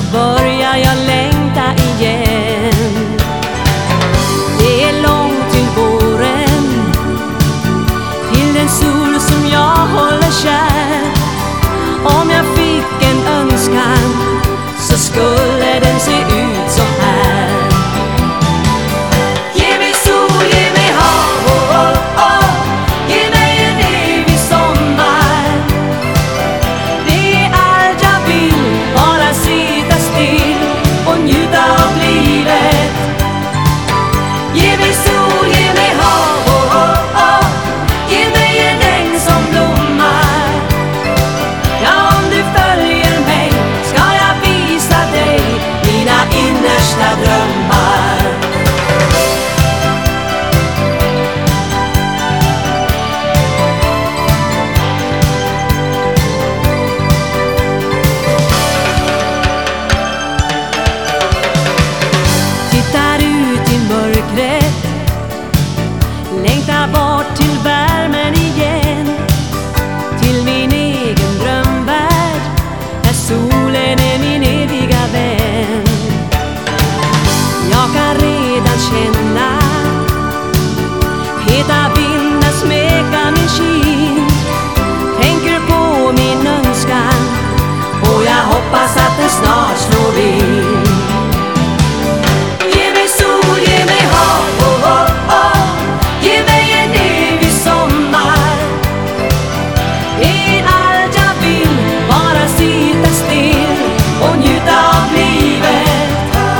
börjar jag längta igen. Det är långt till våren, till den sol som jag håller kär. Om jag fick en önskan så skulle den se ut så här. Ge mig sol, ge mig hav, oh, oh, oh. Ge mig en evig sommar. Det är allt jag vill, bara sitta still och njuta av livet. Ge mig sol, ge mig hav, oh, oh, oh. Ge mig en äng som blommar. Ja, om du följer mig ska jag visa dig mina innersta drömmar. Tittar ut i mörkret, längtar bort till värmen igen, till min egen drömvärld där solen är min eviga vän. Jag kan redan känna heta vindar smeka min kind. Tänker på min önskan och jag hoppas att den snart slår in. Ge mig sol, ge mig hav, oh, oh, oh. Ge mig en evig sommar. Det är allt jag vill, bara sitta still och njuta av livet.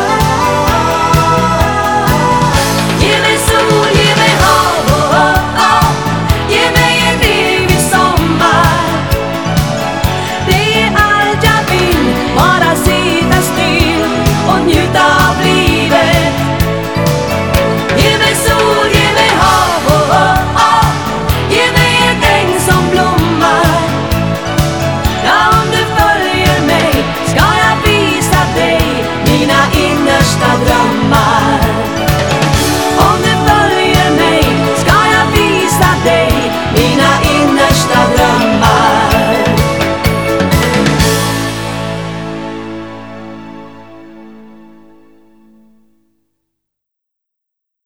Ge mig sol, ge mig hav, oh, oh, oh. Ge mig en evig sommar. Det är allt jag vill, bara sitta still och njuta av livet. Ge mig sol, ge mig hav, oh, oh, oh. Ge mig en äng som blommar. Ja, om du följer mig ska jag visa dig mina innersta drömmar.